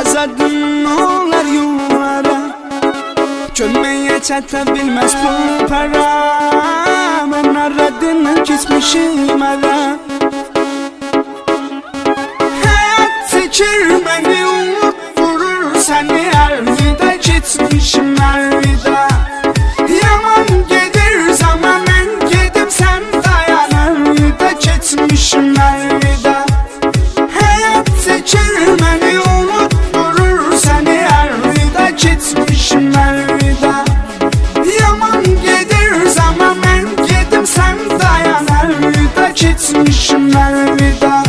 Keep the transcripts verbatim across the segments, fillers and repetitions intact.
Yazadın olar yollara, çölmeye çata bilmez bu para. Ben aradığını kesmişim ara. Hayat seçir beni, umut vurur seni her vida. Geçmişim her vida. Yaman gelir zaman, en gedim sen dayan her vida. Geçmişim her vida. Hayat seçir beni, umut vurur seni her vida. Geçmişim her vida. Yaman gelir zaman, en gedim sen dayan her vida. Geçmişim her vida.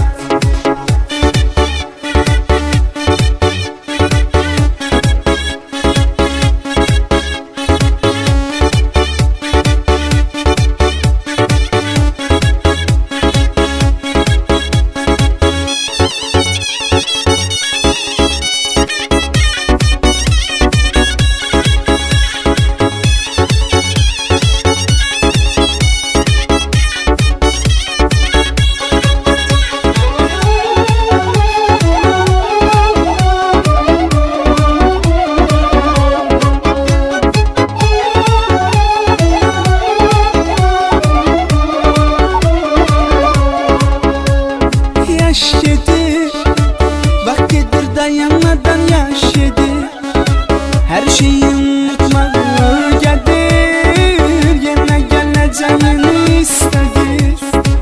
Yaş yedi, vaktidir dayanmadan yaş yedi. Her şeyi unutmak gelir, yine geleceğini istedir.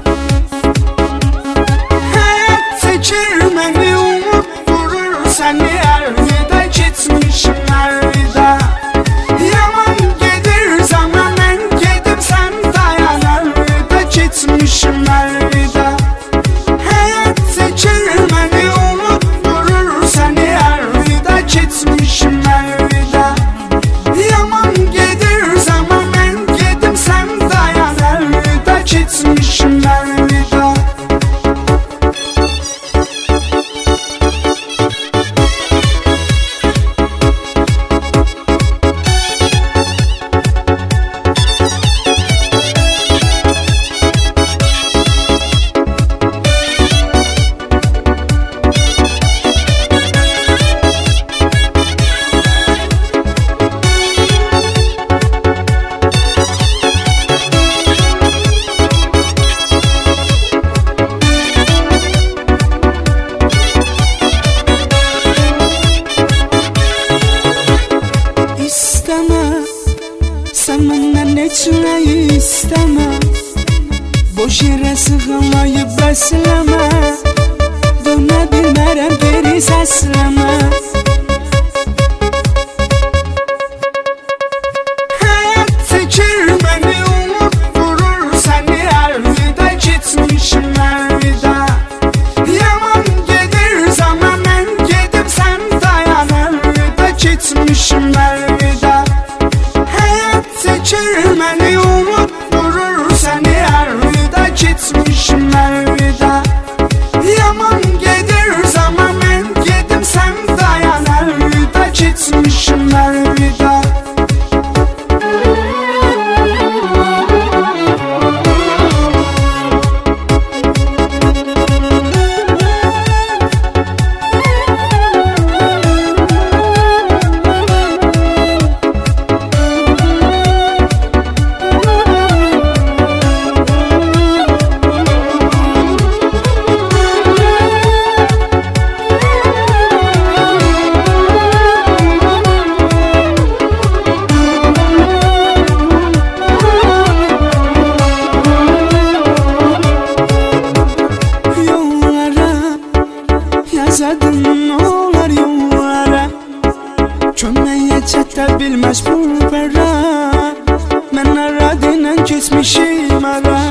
Hayat seçir beni, umut vurur seni her vida. Geçmişim her vida. Yaman gelir zaman, en gedim sen dayan her vida. Geçmişim her vida. Seçir beni, umut vurur seni her vida. Geçmişim her vida. Yaman gelir zaman, en gedim sen dayan her vida. Geçmişim her vida. Sen benden içmeyi isteme, boş yere sığınmayı besleme. Döne bilmerem geri sesleme. Hayat seçir beni, umut vurur seni her vida. Geçmişim her vida. Yaman gelir zaman, en gedim sen dayan her vida. Geçmişim her vida. Seçir beni, umut vurur seni her vida. Geçmişim her vida. Yaman gelir zaman, en gedim sen dayan her vida. Geçmişim her vida. Yazadın olar yollara, çölmeye çata bilmez bu para. Ben aradığın geçmişim ara.